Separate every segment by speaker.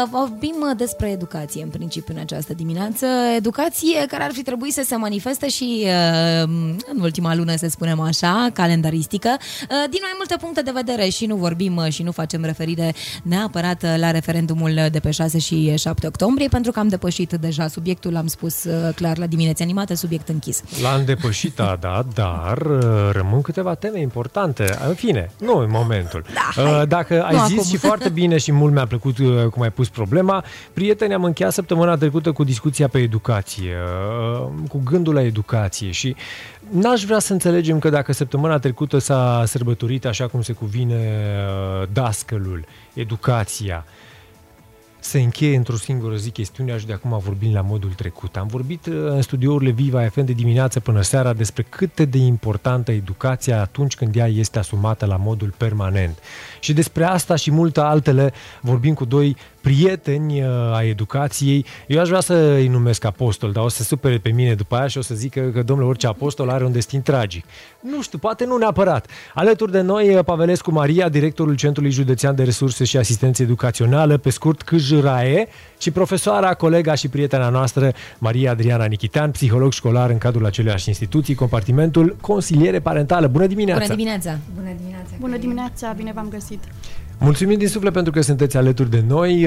Speaker 1: Vorbim despre educație în principiu în această dimineață. Educație care ar fi trebuit să se manifeste și în ultima lună, să spunem așa, calendaristică, din mai multe puncte de vedere și nu vorbim și nu facem referire neapărat la referendumul de pe 6 și 7 octombrie, pentru că am depășit deja subiectul, am spus clar la Dimineți Animate, subiect închis. L-am depășit, da, dar rămân câteva teme importante. În fine, nu în momentul. Da, dacă ai zis acum. Și foarte bine și mult mi-a plăcut cum ai pus problema, prieteni, am încheiat săptămâna trecută cu discuția pe educație, cu gândul la educație și n-aș vrea să înțelegem că dacă săptămâna trecută s-a sărbătorit așa cum se cuvine dascălul, educația, se încheie într-o singură zi chestiunea și de acum vorbim la modul trecut. Am vorbit în studiourile Viva FM de dimineață până seara despre cât de importantă educația atunci când ea este asumată la modul permanent. Și despre asta și multe altele vorbim cu doi prieteni a educației. Eu aș vrea să îi numesc apostol, dar o să se supere pe mine după aia și o să zică că domnule, orice apostol are un destin tragic. Nu știu, poate nu neapărat. Alături de noi Pavelescu Maria, directorul Centrului Județean de Resurse și Asistență Educațională, pe scurt CJRAE, și profesoara, colega și prietena noastră Maria Adriana Nichitean, psiholog școlar în cadrul aceleiași instituții, compartimentul consiliere parentală. Bună dimineața!
Speaker 2: Bună dimineața!
Speaker 3: Bună dimineața!
Speaker 2: Bună dimineața! Bine v-am găsit!
Speaker 1: Mulțumim din suflet pentru că sunteți alături de noi,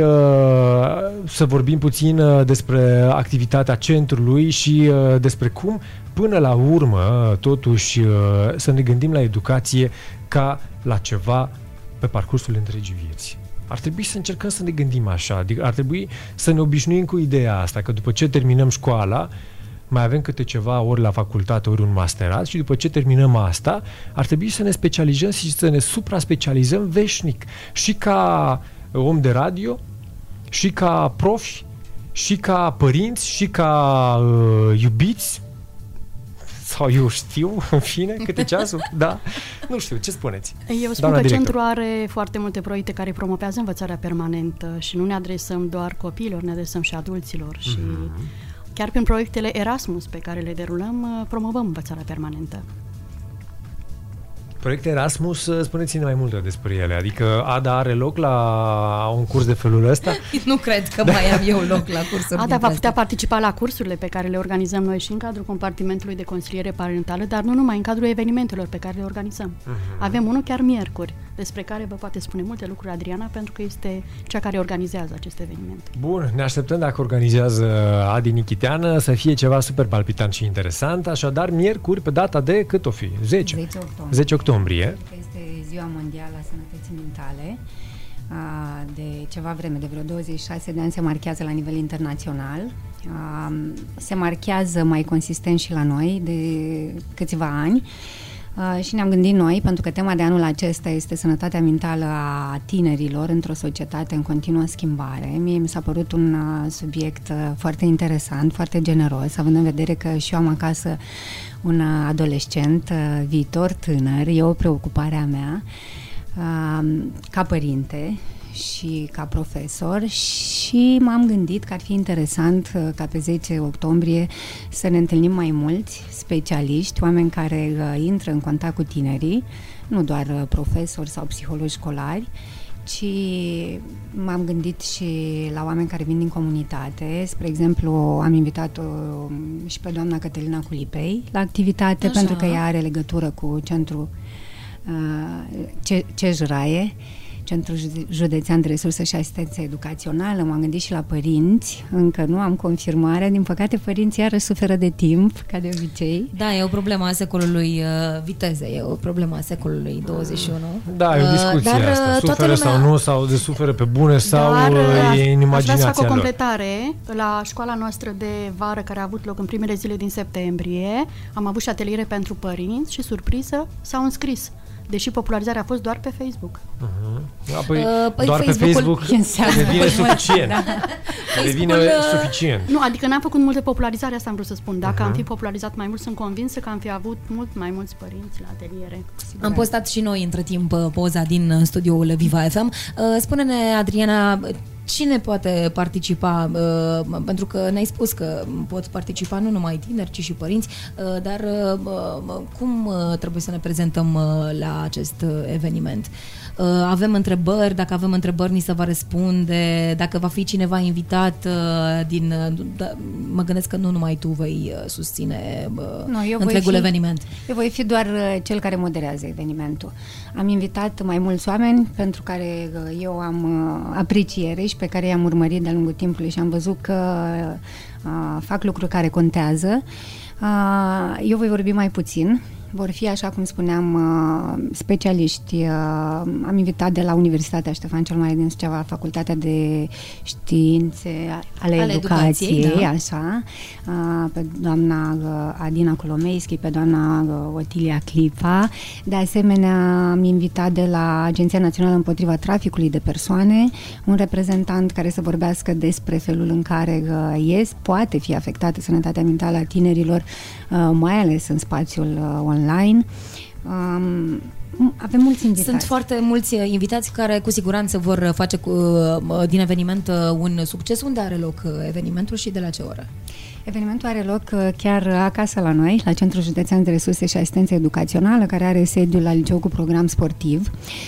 Speaker 1: să vorbim puțin despre activitatea centrului și despre cum, până la urmă, totuși, să ne gândim la educație ca la ceva pe parcursul întregii vieți. Ar trebui să încercăm să ne gândim așa, adică ar trebui să ne obișnuim cu ideea asta, că după ce terminăm școala, mai avem câte ceva ori la facultate, ori un masterat și după ce terminăm asta, ar trebui să ne specializăm și să ne supra-specializăm veșnic. Și ca om de radio, și ca profi, și ca părinți, și ca iubiți, sau eu știu, în fine, câte ceasuri, da? Nu știu, ce spuneți?
Speaker 2: Eu spun că centrul are foarte multe proiecte care promovează învățarea permanentă și nu ne adresăm doar copiilor, ne adresăm și adulților și chiar prin proiectele Erasmus pe care le derulăm, promovăm învățarea permanentă.
Speaker 1: Proiecte Erasmus, spuneți-ne mai multe despre ele. Adică Ada are loc la un curs de felul ăsta?
Speaker 3: Nu cred că mai am eu loc la cursuri.
Speaker 2: Ada va putea participa la cursurile pe care le organizăm noi și în cadrul compartimentului de consiliere parentală, dar nu numai, în cadrul evenimentelor pe care le organizăm. Avem unul chiar miercuri, despre care vă poate spune multe lucruri Adriana, pentru că este cea care organizează acest eveniment.
Speaker 1: Bun, ne așteptăm, dacă organizează Adi Nichiteană, să fie ceva super palpitant și interesant. Așadar, miercuri, pe data de cât o fi? 10 octombrie.
Speaker 3: Este Ziua Mondială a Sănătății Mentale. De ceva vreme, de vreo 26 de ani, se marchează la nivel internațional. Se marchează mai consistent și la noi de câțiva ani. Și ne-am gândit noi, pentru că tema de anul acesta este sănătatea mentală a tinerilor într-o societate în continuă schimbare. Mie mi s-a părut un subiect foarte interesant, foarte generos, având în vedere că și eu am acasă un adolescent, viitor tânăr, e o preocupare a mea ca părinte și ca profesor și m-am gândit că ar fi interesant ca pe 10 octombrie să ne întâlnim mai mulți specialiști, oameni care intră în contact cu tinerii, nu doar profesori sau psihologi școlari, ci m-am gândit și la oameni care vin din comunitate. Spre exemplu, am invitat-o și pe doamna Cătălina Culipei la activitate, pentru că ea are legătură cu centrul CJRAE, Centrul Județean de Resurse și Asistență Educațională. M-am gândit și la părinți, încă nu am confirmarea, din păcate părinții iarăși suferă de timp, ca de obicei.
Speaker 1: Da,
Speaker 3: e o problemă a secolului viteze, e o problemă a secolului 21.
Speaker 1: Da, e o discuție asta, suferă sau nu, sau de suferă pe bune, sau e în imaginația lor. Aș vrea să fac
Speaker 2: o completare. La școala noastră de vară, care a avut loc în primele zile din septembrie, am avut și ateliere pentru părinți și, surpriză, s-au înscris. Deși popularizarea a fost doar pe Facebook.
Speaker 1: Doar pe Facebook devine suficient. Devine suficient.
Speaker 2: Nu, adică n-am făcut multe popularizare, asta am vrut să spun. Dacă am fi popularizat mai mult, sunt convinsă că am fi avut mult mai mulți părinți la ateliere.
Speaker 3: Am postat și noi între timp poza din studioul Viva FM. Spune-ne, Adriana, cine poate participa? Pentru că ne-ai spus că pot participa nu numai tineri, ci și părinți, dar cum trebuie să ne prezentăm la acest eveniment?
Speaker 1: avem întrebări, dacă avem întrebări ni se va răspunde, dacă va fi cineva invitat mă gândesc că nu numai tu vei susține întregul eveniment.
Speaker 3: Eu voi fi doar cel care moderează evenimentul. Am invitat mai mulți oameni pentru care eu am apreciere și pe care i-am urmărit de-a lungul timpului și am văzut că fac lucruri care contează. Eu voi vorbi mai puțin. Vor fi, așa cum spuneam, specialiști. Am invitat de la Universitatea Ștefan cel Mare din Suceava, Facultatea de Științe ale Educației, da. Așa, pe doamna Adina Colomeiski, pe doamna Otilia Clipa. De asemenea, am invitat de la Agenția Națională împotriva traficului de persoane un reprezentant care să vorbească despre felul în care poate fi afectată sănătatea mentală a tinerilor, mai ales în spațiul online. Avem mulți invitați.
Speaker 1: Sunt foarte mulți invitați care cu siguranță vor face din eveniment un succes. Unde are loc evenimentul și de la ce oră?
Speaker 3: Evenimentul are loc chiar acasă la noi, la Centrul Județean de Resurse și Asistență Educațională, care are sediul la liceu cu program sportiv.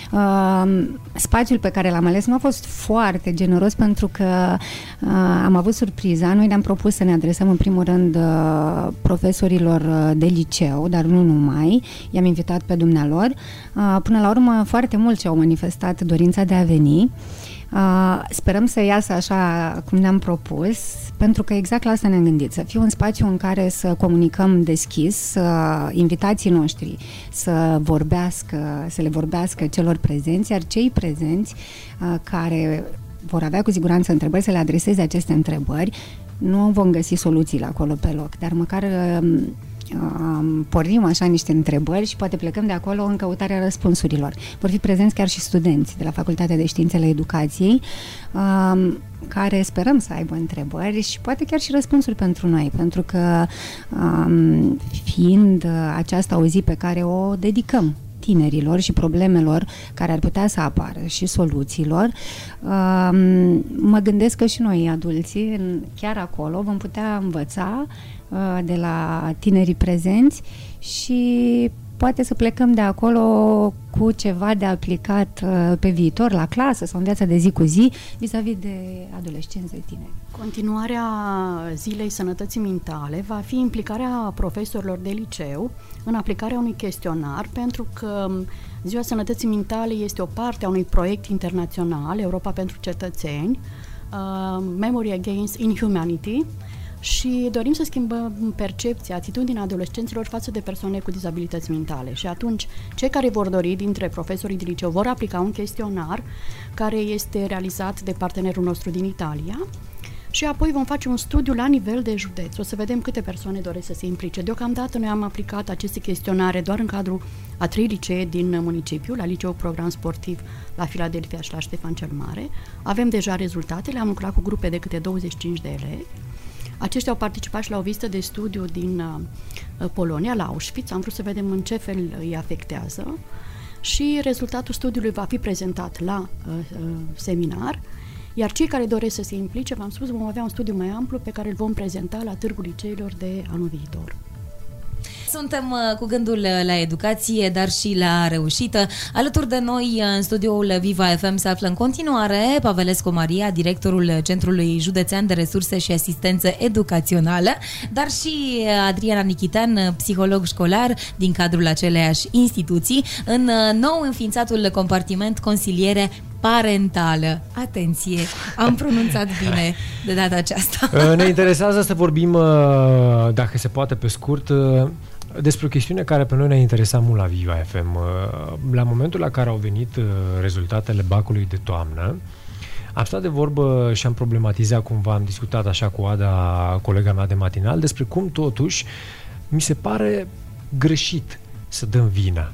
Speaker 3: Spațiul pe care l-am ales nu a fost foarte generos pentru că am avut surpriza. Noi ne-am propus să ne adresăm în primul rând profesorilor de liceu, dar nu numai. I-am invitat pe dumnealor. Până la urmă, foarte mulți au manifestat dorința de a veni. Sperăm să iasă așa cum ne-am propus, pentru că exact la asta ne-am gândit, să fie un spațiu în care să comunicăm deschis, invitații noștri să le vorbească celor prezenți, iar cei prezenți care vor avea cu siguranță întrebări, să le adreseze aceste întrebări. Nu vom găsi soluțiile acolo pe loc, dar măcar pornim așa niște întrebări și poate plecăm de acolo în căutarea răspunsurilor. Vor fi prezenți chiar și studenți de la Facultatea de Științele Educației, care sperăm să aibă întrebări și poate chiar și răspunsuri pentru noi, pentru că fiind aceasta o zi pe care o dedicăm tinerilor și problemelor care ar putea să apară și soluțiilor, mă gândesc că și noi, adulții, chiar acolo vom putea învăța de la tinerii prezenți și poate să plecăm de acolo cu ceva de aplicat pe viitor, la clasă sau în viața de zi cu zi, vis-a-vis de adolescenți, de tineri.
Speaker 2: Continuarea Zilei Sănătății Mentale va fi implicarea profesorilor de liceu în aplicarea unui chestionar, pentru că Ziua Sănătății Mentale este o parte a unui proiect internațional, Europa pentru cetățeni, Memory Against Inhumanity, și dorim să schimbăm percepția, atitudinea adolescenților față de persoane cu dizabilități mentale. Și atunci, cei care vor dori dintre profesorii de liceu vor aplica un chestionar care este realizat de partenerul nostru din Italia și apoi vom face un studiu la nivel de județ. O să vedem câte persoane doresc să se implice. Deocamdată noi am aplicat aceste chestionare doar în cadrul a 3 licee din municipiu, la Liceul Program Sportiv la Filadelfia și la Ștefan cel Mare. Avem deja rezultatele, am lucrat cu grupe de câte 25 de elevi. Aceștia au participat și la o vizită de studiu din Polonia, la Auschwitz. Am vrut să vedem în ce fel îi afectează și rezultatul studiului va fi prezentat la seminar, iar cei care doresc să se implice, v-am spus, vom avea un studiu mai amplu pe care îl vom prezenta la Târgul Liceilor de anul viitor.
Speaker 1: Suntem cu gândul la educație, dar și la reușită. Alături de noi, în studioul Viva FM, se află în continuare Pavelescu Maria, directorul Centrului Județean de Resurse și Asistență Educațională, dar și Adriana Nichitan, psiholog școlar din cadrul aceleiași instituții, în nou înființatul compartiment consiliere parentală. Atenție, am pronunțat bine de data aceasta.
Speaker 4: Ne interesează să vorbim, dacă se poate pe scurt, despre o chestiune care pe noi ne-a interesat mult la Viva FM. La momentul la care au venit rezultatele bacului de toamnă, am stat de vorbă și am problematizat cumva, am discutat așa cu Ada, colega mea de matinal, despre cum totuși mi se pare greșit să dăm vina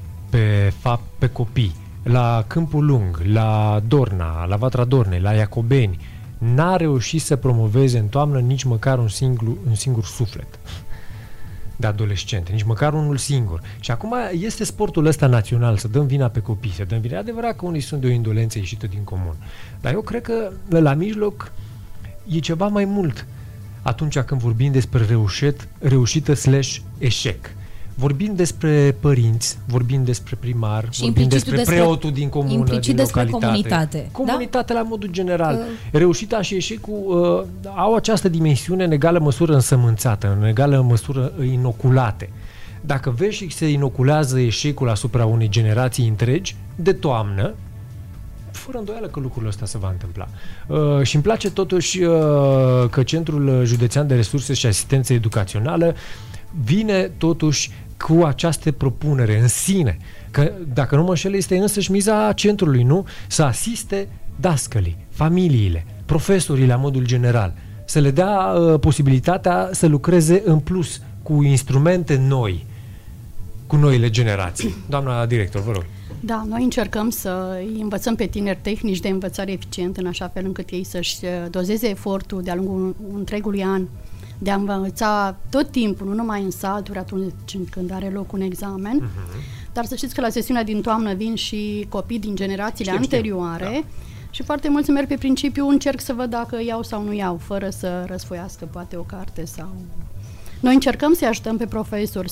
Speaker 4: pe copii. La Câmpul Lung, la Dorna, la Vatra Dornei, la Iacobeni, n-a reușit să promoveze în toamnă nici măcar un singur suflet de adolescente, nici măcar unul singur. Și acum este sportul ăsta național, să dăm vina pe copii, să dăm vina. E adevărat că unii sunt de o indolență ieșită din comun. Dar eu cred că la mijloc e ceva mai mult atunci când vorbim despre reușită / eșec. Vorbim despre părinți, vorbim despre primar,
Speaker 1: și
Speaker 4: vorbim despre preotul din comună, din
Speaker 1: despre
Speaker 4: localitate. Comunitatea, da? La modul general. Reușita și eșecul au această dimensiune în egală măsură însămânțată, în egală măsură inoculate. Dacă vezi și se inoculează eșecul asupra unei generații întregi, de toamnă, fără îndoială că lucrurile astea se va întâmpla. Și îmi place totuși că Centrul Județean de Resurse și Asistență Educațională vine totuși cu această propunere în sine, că dacă nu mă înșel este însăși miza centrului, nu? Să asiste dascălii, familiile, profesorii la modul general, să le dea posibilitatea să lucreze în plus cu instrumente noi, cu noile generații. Doamna director, vă rog.
Speaker 2: Da, noi încercăm să îi învățăm pe tineri tehnici de învățare eficient în așa fel încât ei să-și dozeze efortul de-a lungul întregului an de a învăța tot timpul, nu numai în salturi atunci când are loc un examen, dar să știți că la sesiunea din toamnă vin și copii din generațiile anterioare, da. Și foarte mulți merg pe principiu încerc să văd dacă iau sau nu iau, fără să răsfoiască poate o carte sau... Noi încercăm să-i ajutăm pe profesori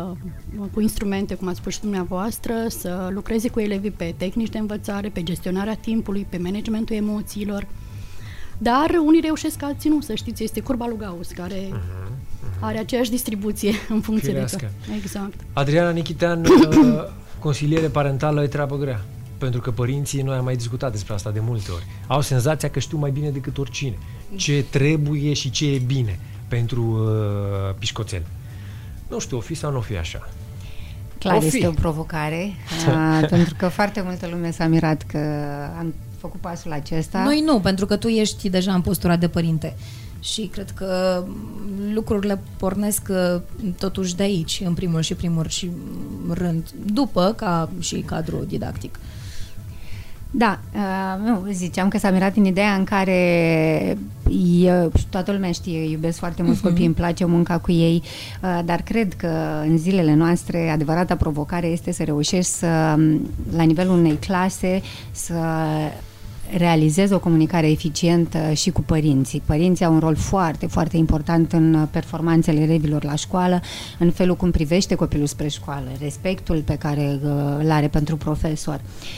Speaker 2: cu instrumente, cum ați spus și dumneavoastră, să lucreze cu elevii pe tehnici de învățare, pe gestionarea timpului, pe managementul emoțiilor. Dar unii reușesc, alții nu, să știți, este curba lui Gauss, care are aceeași distribuție în funcție de tot. Exact.
Speaker 4: Adriana Nichitean, consiliere parentală e treabă grea, pentru că părinții, noi am mai discutat despre asta de multe ori, au senzația că știu mai bine decât oricine ce trebuie și ce e bine pentru pișcoțel. Nu știu, o fi sau nu o fi așa?
Speaker 3: Clar, este o provocare, pentru că foarte multă lume s-a mirat că am făcut pasul acesta.
Speaker 1: Noi nu, pentru că tu ești deja în postura de părinte și cred că lucrurile pornesc totuși de aici, în primul și rând, după ca și cadrul didactic.
Speaker 3: Da, nu, ziceam că s-a mirat în ideea în care eu, toată lumea știe, iubesc foarte mulți copii, îmi place munca cu ei, dar cred că în zilele noastre adevărata provocare este să reușești să, la nivelul unei clase, să realizezi o comunicare eficientă și cu părinții. Părinții au un rol foarte, foarte important în performanțele elevilor la școală, în felul cum privește copilul spre școală, respectul pe care îl are pentru profesor.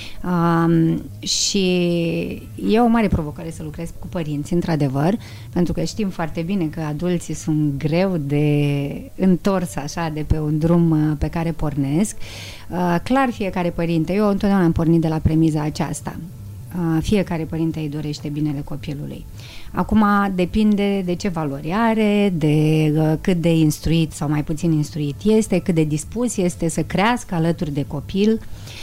Speaker 3: Și e o mare provocare să lucrez cu părinții, într-adevăr, pentru că știm foarte bine că adulții sunt greu de întors așa de pe un drum pe care pornesc. Clar, fiecare părinte, eu întotdeauna am pornit de la premiza aceasta. Fiecare părinte îi dorește binele copilului. Acum depinde de ce valori are, de cât de instruit sau mai puțin instruit este, cât de dispus este să crească alături de copil,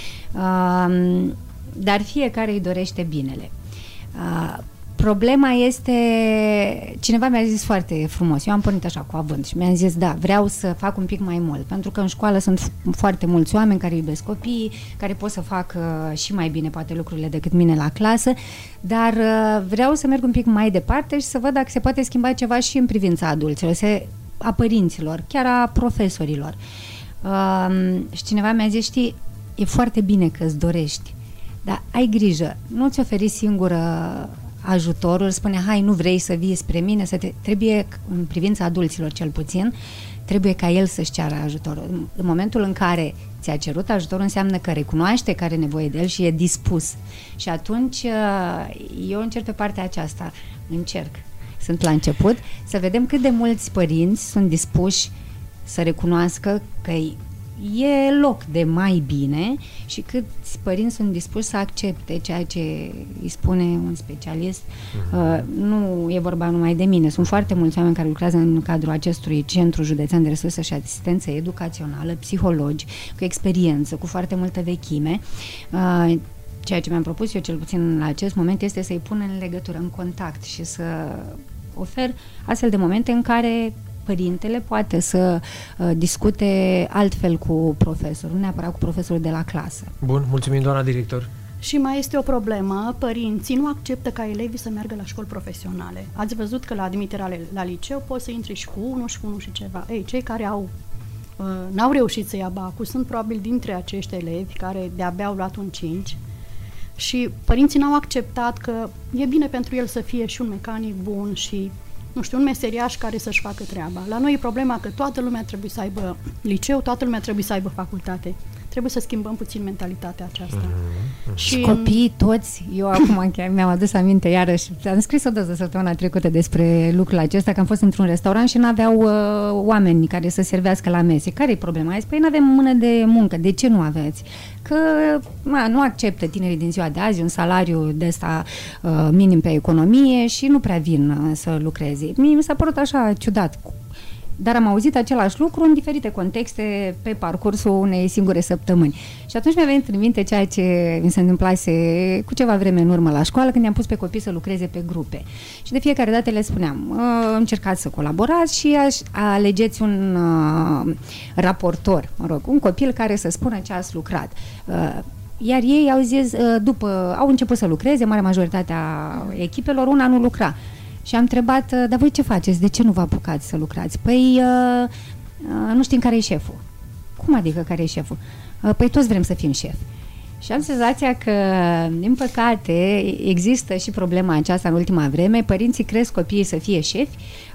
Speaker 3: dar fiecare îi dorește binele. Problema este, cineva mi-a zis foarte frumos, eu am pornit așa cu avânt și mi-am zis, da, vreau să fac un pic mai mult, pentru că în școală sunt foarte mulți oameni care iubesc copiii, care pot să facă și mai bine poate lucrurile decât mine la clasă, dar vreau să merg un pic mai departe și să văd dacă se poate schimba ceva și în privința adulților, a părinților, chiar a profesorilor. Și cineva mi-a zis, știi, e foarte bine că îți dorești, dar ai grijă, nu-ți oferi singură ajutorul, spune, hai, nu vrei să vii spre mine, trebuie, în privința adulților cel puțin, trebuie ca el să-și ceară ajutorul. În momentul în care ți-a cerut ajutorul, înseamnă că recunoaște că are nevoie de el și e dispus. Și atunci eu încerc pe partea aceasta, sunt la început, să vedem cât de mulți părinți sunt dispuși să recunoască că e loc de mai bine și câți părinți sunt dispuși să accepte ceea ce îi spune un specialist. Nu e vorba numai de mine. Sunt foarte mulți oameni care lucrează în cadrul acestui Centru Județean de Resurse și Asistență Educațională, psihologi, cu experiență, cu foarte multă vechime. Ceea ce mi-am propus eu, cel puțin la acest moment, este să-i pun în legătură, în contact și să ofer astfel de momente în care părintele poate să discute altfel cu profesorul, nu neapărat cu profesorul de la clasă. Bun,
Speaker 4: mulțumim, doamna director.
Speaker 2: Și mai este o problemă, părinții nu acceptă ca elevii să meargă la școli profesionale. Ați văzut că la admiterea la liceu poți să intri și cu unul și ceva. Ei, cei care n-au reușit să ia bacul sunt probabil dintre acești elevi care de-abia au luat un 5 și părinții n-au acceptat că e bine pentru el să fie și un mecanic bun și nu știu, un meseriaș care să-și facă treaba. La noi e problema că toată lumea trebuie să aibă liceu, toată lumea trebuie să aibă facultate. Trebuie să schimbăm puțin mentalitatea aceasta.
Speaker 3: Și copiii toți, eu acum chiar mi-am adus aminte iarăși, am scris o doză săptămâna trecută despre lucrul acesta, că am fost într-un restaurant și n-aveau oameni care să servească la mese. Care e problema? Păi n-avem mână de muncă. De ce nu aveți? Că nu acceptă tinerii din ziua de azi un salariu de ăsta minim pe economie și nu prea vin să lucreze. Mie mi s-a părut așa ciudat. Dar am auzit același lucru în diferite contexte pe parcursul unei singure săptămâni. Și atunci mi-a venit în minte ceea ce mi se întâmplase cu ceva vreme în urmă la școală, când i-am pus pe copii să lucreze pe grupe. Și de fiecare dată le spuneam, încercați să colaborați și alegeți un raportor, un copil care să spună ce ați lucrat. Iar ei au zis, după au început să lucreze, marea majoritatea echipelor, una nu lucra. Și am întrebat, dar voi ce faceți? De ce nu vă apucați să lucrați? Păi, nu știm care e șeful. Cum adică care e șeful? Păi toți vrem să fim șefi. Și am senzația că, din păcate, există și problema aceasta în ultima vreme. Părinții cresc copiii să fie șefi,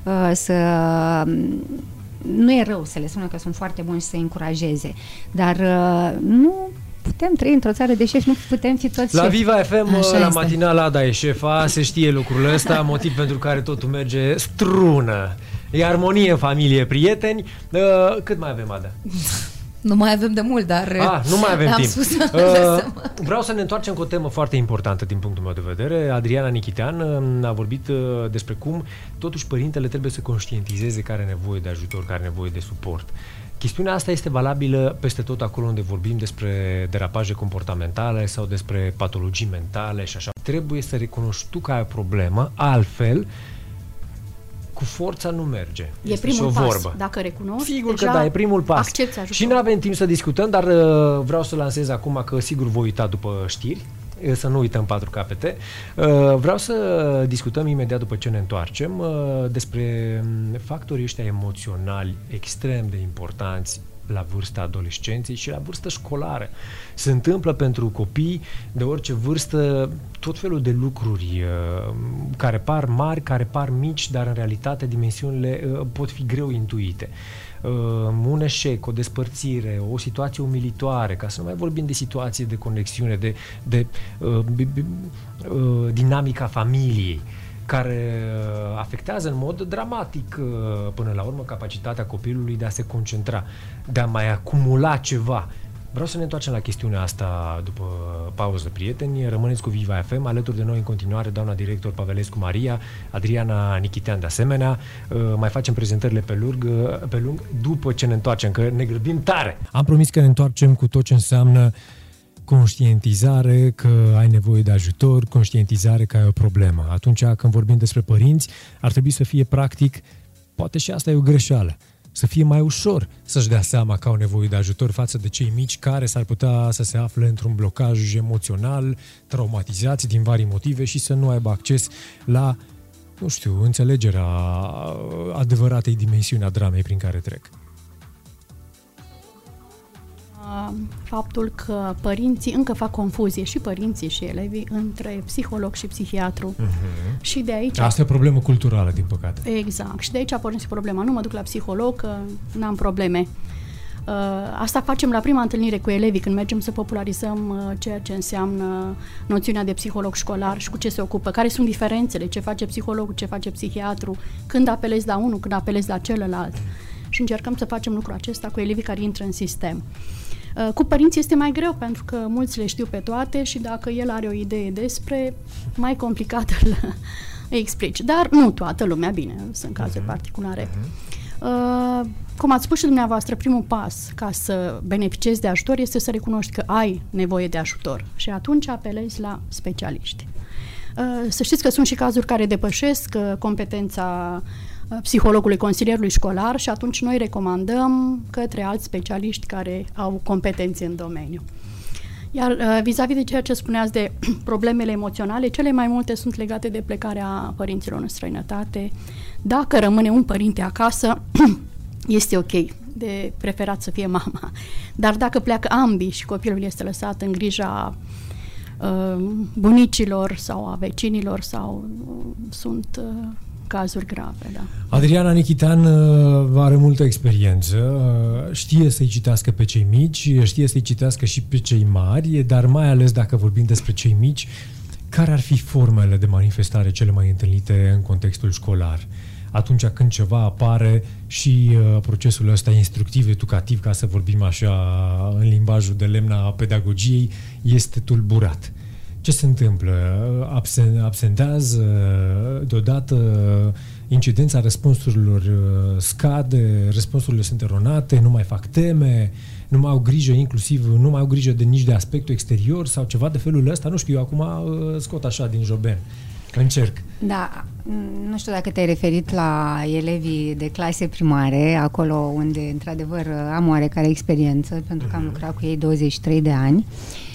Speaker 3: nu e rău să le spună că sunt foarte buni și să-i încurajeze, dar nu putem trăi într-o țară de șefi, nu putem fi toți
Speaker 4: la
Speaker 2: șefi.
Speaker 4: Viva FM,
Speaker 1: Așa
Speaker 4: la
Speaker 1: este.
Speaker 4: matinal Ada e șefa, se știe lucrul ăsta, motiv pentru care totul merge strună. E armonie în familie, prieteni. Cât mai avem, Ada?
Speaker 1: Nu mai avem de mult, dar
Speaker 4: Nu mai avem
Speaker 1: am
Speaker 4: timp.
Speaker 1: spus
Speaker 4: Vreau să ne întoarcem cu o temă foarte importantă din punctul meu de vedere. Adriana Nichitean a vorbit despre cum totuși părintele trebuie să conștientizeze că are nevoie de ajutor, că are nevoie de suport. Chestiunea asta este valabilă peste tot acolo unde vorbim despre derapaje comportamentale sau despre patologii mentale și așa. Trebuie să recunoști tu că ai o problemă, altfel cu forța nu merge.
Speaker 2: E
Speaker 4: Este
Speaker 2: primul
Speaker 4: și o
Speaker 2: pas.
Speaker 4: vorbă.
Speaker 2: Dacă recunoști,
Speaker 4: Sigur că
Speaker 2: deja
Speaker 4: da, e primul pas.
Speaker 2: accepți ajutor.
Speaker 4: Și nu avem timp să discutăm, dar vreau să lansez acum că sigur voi uita după știri, să nu uităm 4 capete. Vreau să discutăm imediat după ce ne întoarcem despre factorii ăștia emoționali extrem de importanți la vârsta adolescenței și la vârstă școlară. Se întâmplă pentru copii de orice vârstă tot felul de lucruri care par mari, care par mici, dar în realitate dimensiunile pot fi greu intuite. Un eșec, o despărțire, o situație umilitoare, ca să nu mai vorbim de situații de conexiune, de dinamica familiei, care afectează în mod dramatic până la urmă capacitatea copilului de a se concentra, de a mai acumula ceva. Vreau să ne întoarcem la chestiunea asta după pauză, prieteni. Rămâneți cu Viva FM, alături de noi în continuare doamna director Pavelescu Maria, Adriana Nichitean de asemenea. Mai facem prezentările pe lung după ce ne întoarcem, că ne grăbim tare. Am promis că ne întoarcem cu tot ce înseamnă conștientizare că ai nevoie de ajutor, conștientizare că ai o problemă. Atunci când vorbim despre părinți, ar trebui să fie practic, poate și asta e o greșeală, să fie mai ușor să-și dea seama că au nevoie de ajutor față de cei mici care s-ar putea să se afle într-un blocaj emoțional, traumatizați din vari motive și să nu aibă acces la, nu știu, înțelegerea adevăratei dimensiuni a dramei prin care trec.
Speaker 2: Faptul că părinții încă fac confuzie, și părinții și elevii, între psiholog și psihiatru. Și de aici...
Speaker 4: Asta e o problemă culturală, din păcate.
Speaker 2: Exact. Și de aici a pornit problema. Nu mă duc la psiholog, că n-am probleme. Asta facem la prima întâlnire cu elevii, când mergem să popularizăm ceea ce înseamnă noțiunea de psiholog școlar și cu ce se ocupă, care sunt diferențele, ce face psihologul, ce face psihiatru, când apelezi la unul, când apelezi la celălalt. Și încercăm să facem lucrul acesta cu elevii care intră în sistem. Cu părinții este mai greu, pentru că mulți le știu pe toate și dacă el are o idee despre, mai complicat îi explici. Dar nu toată lumea, bine, sunt cazuri particulare. Cum ați spus și dumneavoastră, primul pas ca să beneficiezi de ajutor este să recunoști că ai nevoie de ajutor și atunci apelezi la specialiști. Să știți că sunt și cazuri care depășesc competența psihologului, consilierului școlar și atunci noi recomandăm către alți specialiști care au competențe în domeniu. Iar vis-a-vis de ceea ce spuneați de problemele emoționale, cele mai multe sunt legate de plecarea părinților în străinătate. Dacă rămâne un părinte acasă, este ok, de preferat să fie mama. Dar dacă pleacă ambii și copilul este lăsat în grija bunicilor sau a vecinilor sau sunt cazuri grave, da.
Speaker 4: Adriana Nichitan are multă experiență, știe să-i citească pe cei mici, știe să-i citească și pe cei mari, dar mai ales dacă vorbim despre cei mici, care ar fi formele de manifestare cele mai întâlnite în contextul școlar? Atunci când ceva apare și procesul ăsta instructiv, educativ, ca să vorbim așa în limbajul de lemn a pedagogiei, este tulburat. Ce se întâmplă? Absentează deodată, incidența răspunsurilor scade, răspunsurile sunt eronate, nu mai fac teme, nu mai au grijă, inclusiv nu mai au grijă nici de aspectul exterior sau ceva de felul ăsta. Nu știu, eu acum scot așa din joben. Încerc.
Speaker 3: Da, nu știu dacă te-ai referit la elevii de clase primare, acolo unde, într-adevăr, am oarecare experiență, pentru că am lucrat cu ei 23 de ani.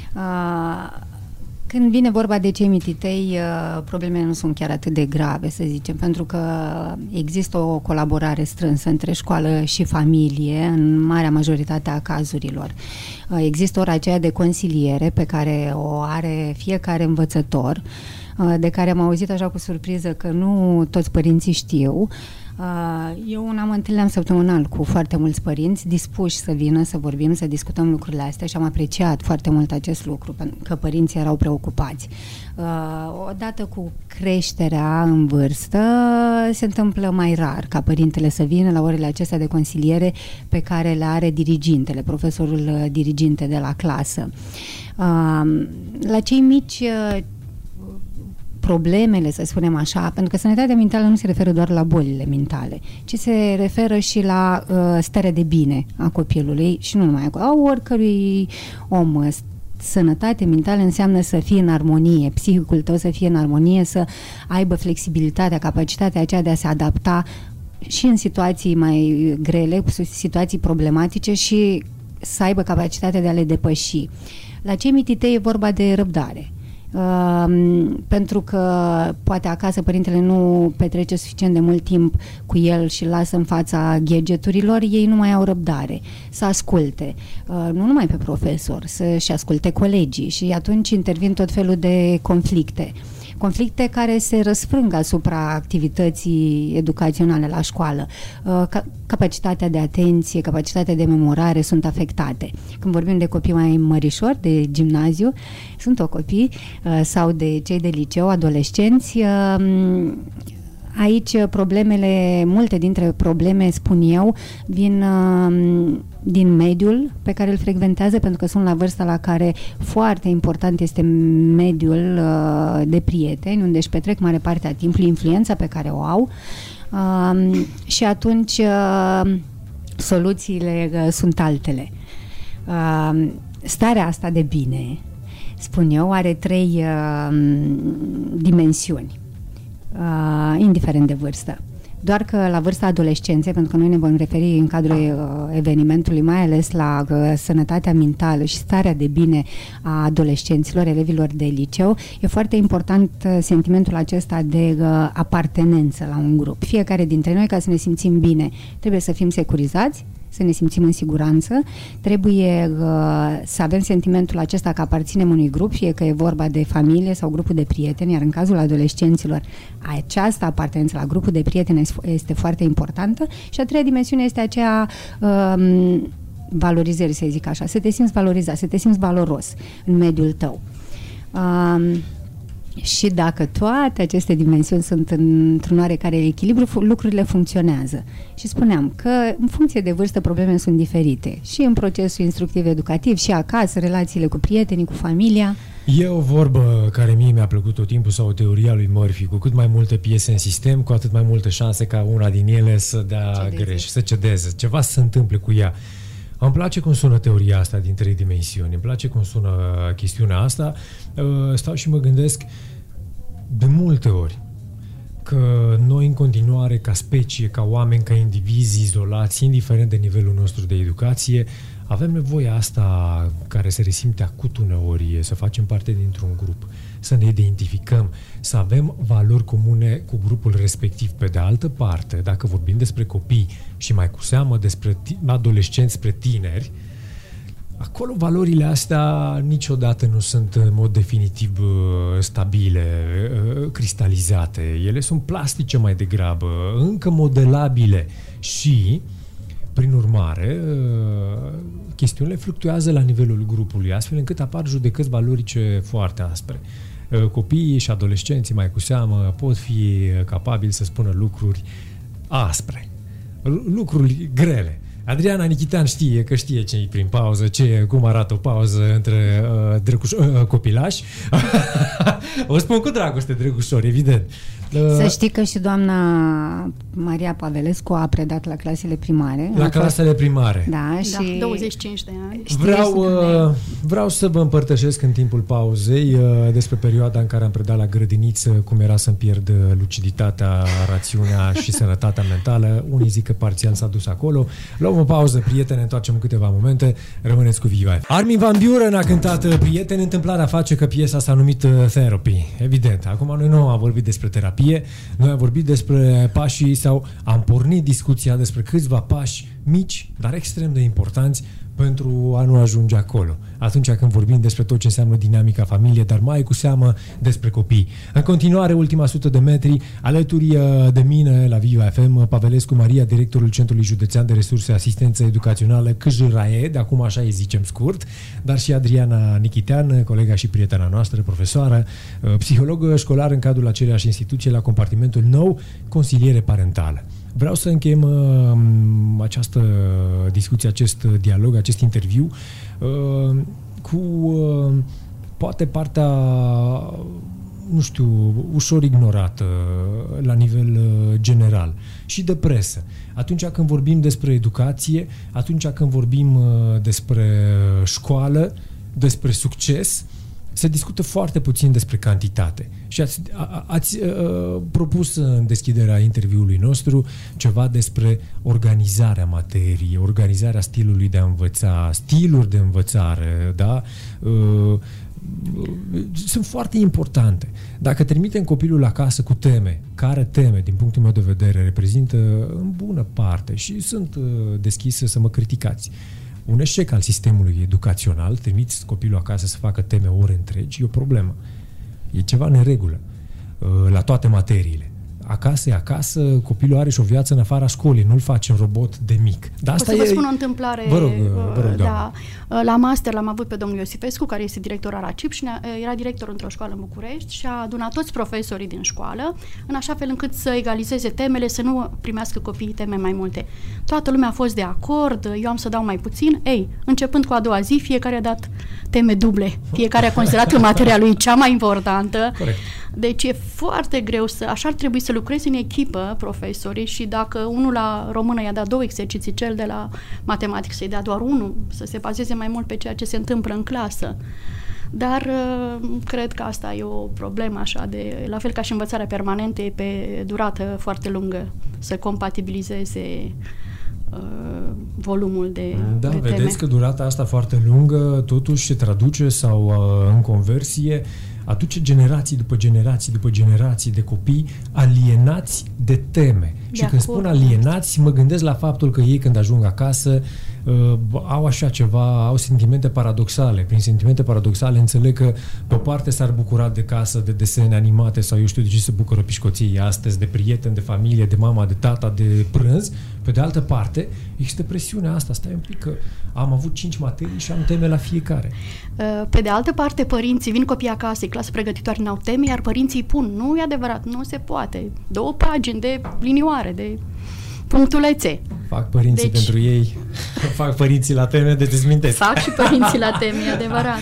Speaker 3: Când vine vorba de cei mititei, problemele nu sunt chiar atât de grave, să zicem, pentru că există o colaborare strânsă între școală și familie în marea majoritate a cazurilor. Există ora aceea de consiliere pe care o are fiecare învățător, de care am auzit așa cu surpriză că nu toți părinții știu. Eu mă întâlneam săptămânal cu foarte mulți părinți dispuși să vină, să vorbim, să discutăm lucrurile astea și am apreciat foarte mult acest lucru, pentru că părinții erau preocupați. Odată cu creșterea în vârstă, se întâmplă mai rar ca părintele să vină la orele acestea de consiliere pe care le are dirigintele, profesorul diriginte de la clasă. La cei mici, problemele, să spunem așa, pentru că sănătatea mentală nu se referă doar la bolile mentale, ci se referă și la starea de bine a copilului și nu numai a oricărui om. Sănătate mentală înseamnă să fie în armonie, psihicul tău să fie în armonie, să aibă flexibilitatea, capacitatea aceea de a se adapta și în situații mai grele, cu situații problematice și să aibă capacitatea de a le depăși. La cei mititei e vorba de răbdare. Pentru că poate acasă părintele nu petrece suficient de mult timp cu el și îl lasă în fața gadgeturilor, ei nu mai au răbdare să asculte, nu numai pe profesor, să-și asculte colegii și atunci intervin tot felul de conflicte care se răsfrâng asupra activității educaționale la școală. Capacitatea de atenție, capacitatea de memorare sunt afectate. Când vorbim de copii mai mărișori, de gimnaziu, sunt copii sau de cei de liceu, adolescenți, aici multe dintre probleme, spun eu, vin din mediul pe care îl frecventează, pentru că sunt la vârsta la care foarte important este mediul de prieteni, unde își petrec mare parte a timpului, influența pe care o au și atunci soluțiile sunt altele. Starea asta de bine, spun eu, are 3 dimensiuni. Indiferent de vârstă. Doar că la vârsta adolescenței, pentru că noi ne vom referi în cadrul evenimentului mai ales la sănătatea mentală și starea de bine a adolescenților, elevilor de liceu, e foarte important sentimentul acesta de apartenență la un grup. Fiecare dintre noi, ca să ne simțim bine, trebuie să fim securizați, să ne simțim în siguranță, trebuie să avem sentimentul acesta că aparținem unui grup, fie că e vorba de familie sau grupul de prieteni, iar în cazul adolescenților această apartenență la grupul de prieteni este foarte importantă. Și a 3-a dimensiune este aceea valorizării, să zic așa, să te simți valorizat, să te simți valoros în mediul tău. Și dacă toate aceste dimensiuni sunt într-un oarecare echilibru, lucrurile funcționează. Și spuneam că în funcție de vârstă problemele sunt diferite. Și în procesul instructiv-educativ, și acasă, relațiile cu prietenii, cu familia.
Speaker 4: E o vorbă care mie mi-a plăcut tot timpul, sau o teoria lui Murphy: cu cât mai multe piese în sistem, cu atât mai multe șanse ca una din ele să dea greș, să cedeze, ceva să se întâmple cu ea. Îmi place cum sună teoria asta din 3 dimensiuni, îmi place cum sună chestiunea asta. Stau și mă gândesc de multe ori că noi în continuare, ca specie, ca oameni, ca indivizi izolați, indiferent de nivelul nostru de educație, avem nevoia asta care se resimte acut uneori, să facem parte dintr-un grup, să ne identificăm, să avem valori comune cu grupul respectiv. Pe de altă parte, dacă vorbim despre copii și mai cu seamă despre adolescenți spre tineri, Acolo valorile astea niciodată nu sunt în mod definitiv stabile, cristalizate. Ele sunt plastice mai degrabă, încă modelabile și, prin urmare, chestiunile fluctuează la nivelul grupului, astfel încât apar judecăți valorice foarte aspre. Copiii și adolescenții, mai cu seamă, pot fi capabili să spună lucruri aspre, lucruri grele. Adriana Nichitean știe ce-i prin pauză, cum arată o pauză între copilași. O spun cu dragoste, drăgușori, evident.
Speaker 3: Să știi că și doamna Maria Pavelescu a predat la clasele primare.
Speaker 4: La clasele primare.
Speaker 3: Da, și
Speaker 2: 25 de ani.
Speaker 4: Vreau să vă împărtășesc în timpul pauzei despre perioada în care am predat la grădiniță, cum era să-mi pierd luciditatea, rațiunea și sănătatea mentală. Unii zic că parțial s-a dus acolo. Luăm o pauză, prieteni, ne întoarcem în câteva momente. Rămâneți cu Viva. Armin van Buuren a cântat Prieteni, întâmplarea face că piesa s-a numit Therapy. Evident, acum noi nu am vorbit despre terapie. Noi am vorbit despre pașii sau am pornit discuția despre câțiva pași mici, dar extrem de importanți pentru a nu ajunge acolo. Atunci când vorbim despre tot ce înseamnă dinamica familiei, dar mai cu seamă despre copii. În continuare, ultima 100 de metri, alături de mine la Viva FM, Pavelescu Maria, directorul Centrului Județean de Resurse Asistență Educațională CJRAE, de acum așa îi zicem scurt, dar și Adriana Nichitean, colega și prietena noastră, profesoară, psihologă școlar în cadrul aceleiași instituție la compartimentul nou, consiliere parentală. Vreau să încheiem această discuție, acest dialog, acest interviu cu poate partea, nu știu, ușor ignorată la nivel general și de presă. Atunci când vorbim despre educație, atunci când vorbim despre școală, despre succes, se discută foarte puțin despre cantitate. Și ați propus în deschiderea interviului nostru ceva despre organizarea materiei, organizarea stilului de a învăța, stiluri de învățare, da? Sunt foarte importante. Dacă trimitem copilul acasă cu teme, care teme, din punctul meu de vedere, reprezintă în bună parte, și sunt deschis să mă criticați, un eșec al sistemului educațional, trimiți copilul acasă să facă teme ore întregi, e o problemă. E ceva în neregulă la toate materiile. Acasă e acasă, copilul are și o viață în afara școlii, nu-l face un robot de mic. Dar asta
Speaker 2: o să vă spun o întâmplare.
Speaker 4: Vă rog,
Speaker 2: da, la master l-am avut pe domnul Iosifescu, care este director ARACIP și era director într-o școală în București și a adunat toți profesorii din școală, în așa fel încât să egalizeze temele, să nu primească copiii teme mai multe. Toată lumea a fost de acord, eu am să dau mai puțin. Începând cu a doua zi, fiecare a dat teme duble. Fiecare a considerat că materia lui cea mai importantă.
Speaker 4: Corect.
Speaker 2: Deci e foarte greu așa ar trebui să lucrezi în echipă, profesorii, și dacă unul la română i-a dat 2 exerciții, cel de la matematică să-i dea doar 1, să se bazeze mai mult pe ceea ce se întâmplă în clasă. Dar cred că asta e o problemă așa la fel ca și învățarea permanentă, e pe durată foarte lungă, să compatibilizeze volumul de teme.
Speaker 4: Vedeți că durata asta foarte lungă totuși se traduce sau în conversie aduce generații după generații după generații de copii alienați de teme. Și când spun alienați, mă gândesc la faptul că ei când ajung acasă au așa ceva, au sentimente paradoxale. Prin sentimente paradoxale înțeleg că pe o parte s-ar bucura de casă, de desene animate sau eu știu de ce se bucură pișcoției astăzi, de prieteni, de familie, de mama, de tata, de prânz. Pe de altă parte, există presiunea asta. Stai un pic că am avut 5 materii și am teme la fiecare.
Speaker 2: Pe de altă parte, părinții vin copii acasă, clasă pregătitoare, n-au teme, iar părinții îi pun. Nu e adevărat, nu se poate. 2 pagini de linioare, de punctulețe.
Speaker 4: Fac părinții pentru ei, fac părinții la teme, de dezmintesc.
Speaker 2: Fac și părinții la teme, e adevărat.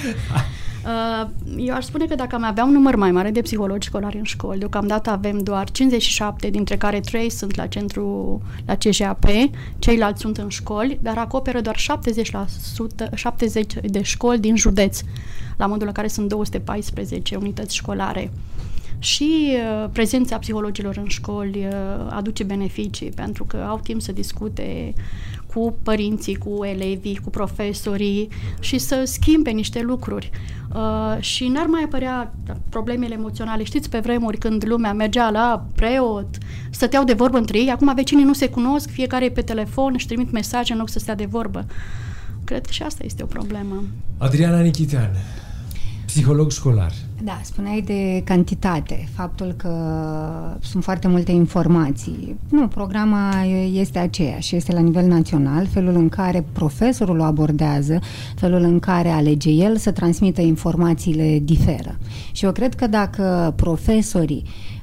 Speaker 2: Eu aș spune că dacă am avea un număr mai mare de psihologi școlari în școli, deocamdată avem doar 57, dintre care 3 sunt la centru, la CJAP, ceilalți sunt în școli, dar acoperă doar 70 de școli din județ, la modul în care sunt 214 unități școlare. Și prezența psihologilor în școli aduce beneficii, pentru că au timp să discute cu părinții, cu elevii, cu profesorii și să schimbe niște lucruri. Și n-ar mai apărea problemele emoționale. Știți, pe vremuri când lumea mergea la preot, stăteau de vorbă între ei, acum vecinii nu se cunosc, fiecare e pe telefon, își trimit mesaje în loc să stea de vorbă. cred că și asta este o problemă.
Speaker 4: Adriana Nichitean, psiholog școlar.
Speaker 3: Da, spuneai de cantitate, faptul că sunt foarte multe informații. Nu, programa este aceeași, este la nivel național, felul în care profesorul o abordează, felul în care alege el să transmită informațiile diferă. Și eu cred că dacă profesorii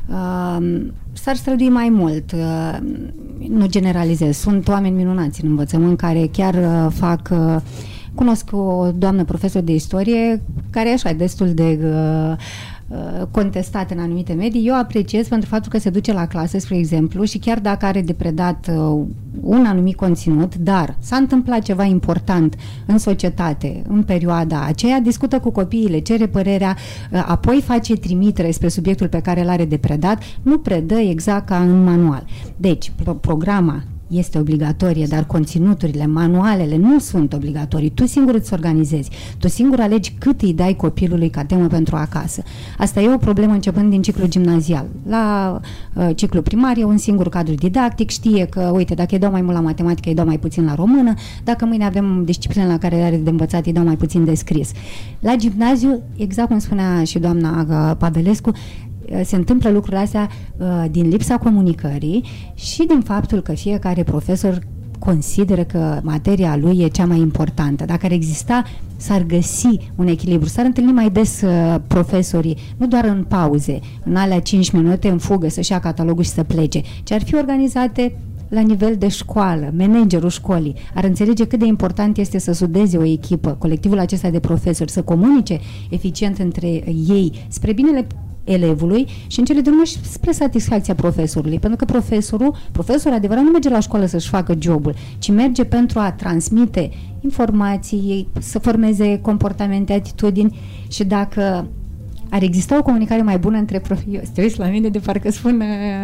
Speaker 3: s-ar strădui mai mult, nu generalizez, sunt oameni minunați în învățământ care chiar fac... Cunosc o doamnă profesor de istorie care e așa destul de contestat în anumite medii. Eu apreciez pentru faptul că se duce la clasă, spre exemplu, și chiar dacă are de predat un anumit conținut, dar s-a întâmplat ceva important în societate în perioada aceea, discută cu copiii, cere părerea, apoi face trimitere spre subiectul pe care îl are de predat, nu predă exact ca în manual. Deci, programa este obligatorie, dar conținuturile, manualele nu sunt obligatorii. Tu singur îți organizezi. Tu singur alegi cât îi dai copilului ca temă pentru acasă. Asta e o problemă începând din ciclul gimnazial. La ciclu primar e un singur cadru didactic, știe că, uite, dacă îi dau mai mult la matematică, îi dau mai puțin la română, dacă mâine avem discipline la care are de învățat, îi dau mai puțin de scris. La gimnaziu, exact cum spunea și doamna Pavelescu, se întâmplă lucrurile astea din lipsa comunicării și din faptul că fiecare profesor consideră că materia lui e cea mai importantă. Dacă ar exista, s-ar găsi un echilibru, s-ar întâlni mai des profesorii, nu doar în pauze, în alea 5 minute în fugă să-și ia catalogul și să plece, ci ar fi organizate la nivel de școală, managerul școlii ar înțelege cât de important este să sudeze o echipă, colectivul acesta de profesori, să comunice eficient între ei spre binele elevului și în cele din urmă și spre satisfacția profesorului, pentru că profesorul adevărat nu merge la școală să-și facă jobul, ci merge pentru a transmite informații, să formeze comportamente, atitudini și dacă ar exista o comunicare mai bună între profesori. Te uiți la mine de parcă spun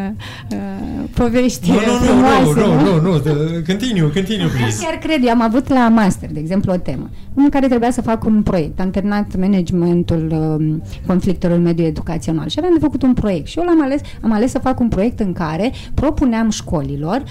Speaker 3: povești frumoase.
Speaker 4: Nu, continue, please.
Speaker 3: Chiar cred, eu am avut la master, de exemplu, o temă în care trebuia să fac un proiect. Am terminat managementul conflictelor în mediul educațional și aveam de făcut un proiect. Și eu am ales să fac un proiect în care propuneam școlilor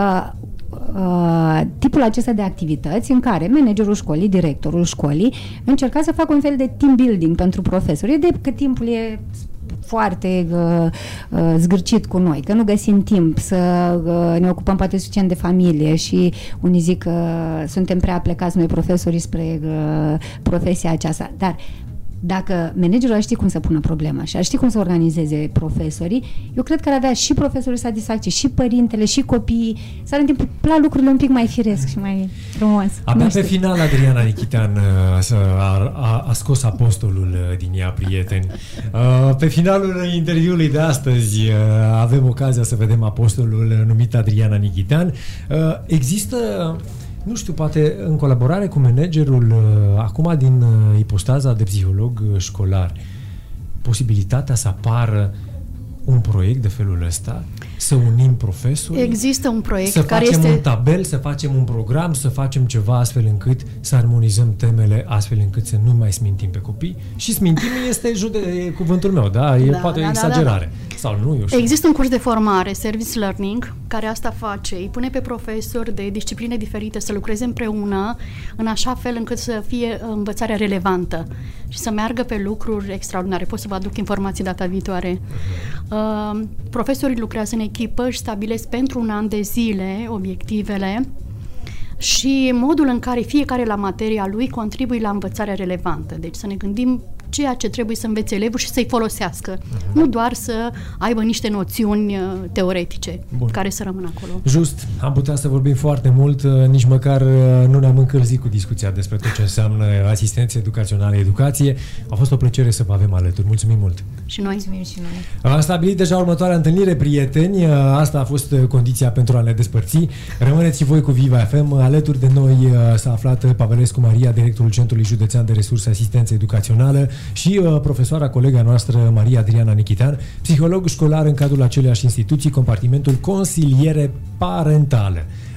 Speaker 3: tipul acesta de activități în care managerul școlii, directorul școlii încerca să facă un fel de team building pentru profesori. De că timpul e foarte zgârcit cu noi, că nu găsim timp să ne ocupăm poate suficient de familie și unii zic că suntem prea plecați noi profesorii spre profesia aceasta, dar dacă managerul ar ști cum să pună problema și ar ști cum să organizeze profesorii, eu cred că ar avea și profesorii satisfacție, și părintele, și copiii, s-ar întâmpla lucrurile un pic mai firesc și mai frumos.
Speaker 4: Abia pe final Adriana Nichitean a scos apostolul din ea, prieteni. Pe finalul interviului de astăzi avem ocazia să vedem apostolul numit Adriana Nichitean. Există, nu știu, poate în colaborare cu managerul, acum din ipostaza de psiholog școlar, posibilitatea să apară un proiect de felul ăsta? Să unim profesorii?
Speaker 2: Există un proiect
Speaker 4: să
Speaker 2: care
Speaker 4: facem
Speaker 2: este...
Speaker 4: un tabel, să facem un program, să facem ceva astfel încât să armonizăm temele, astfel încât să nu mai smintim pe copii. Și smintim este cuvântul meu, da? E poate o exagerare. Sau nu, eu știu.
Speaker 2: Există un curs de formare, Service Learning, care asta face. Îi pune pe profesori de discipline diferite să lucreze împreună în așa fel încât să fie învățarea relevantă și să meargă pe lucruri extraordinare. Pot să vă aduc informații data viitoare. Profesorii lucrează în echipă, își stabilesc pentru un an de zile obiectivele și modul în care fiecare la materia lui contribuie la învățarea relevantă. Deci să ne gândim ceea ce trebuie să învețe elevul și să-i folosească. Nu doar să aibă niște noțiuni teoretice care să rămână acolo.
Speaker 4: Just, am putea să vorbim foarte mult, nici măcar nu ne-am încălzit cu discuția despre tot ce înseamnă asistență educațională, educație. A fost o plăcere să vă avem alături. Mulțumim mult!
Speaker 2: Și noi.
Speaker 3: Mulțumim și noi.
Speaker 4: Am stabilit deja următoarea întâlnire, prieteni. Asta a fost condiția pentru a ne despărți. Rămâneți și voi cu Viva FM. Alături de noi s-a aflat Pavelescu Maria, directorul Centrului Județean de Resurse Asistență Educațională, și profesoara, colega noastră, Maria Adriana Nichitean, psiholog școlar în cadrul aceleiași instituții, compartimentul consiliere parentală.